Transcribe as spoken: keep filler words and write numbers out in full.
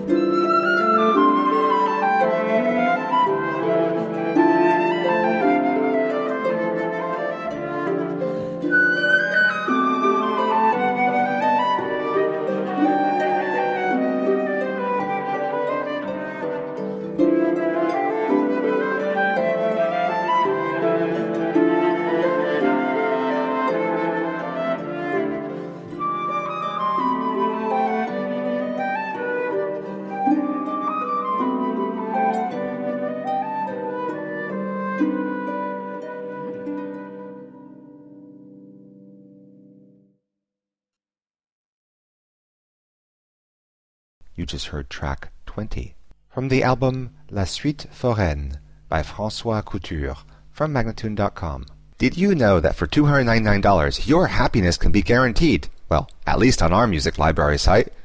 You just heard track twenty from the album La Suite Foraine by François Couture from Magnatune dot com. Did you know that for two hundred ninety-nine dollars your happiness can be guaranteed? Well, at least on our music library site.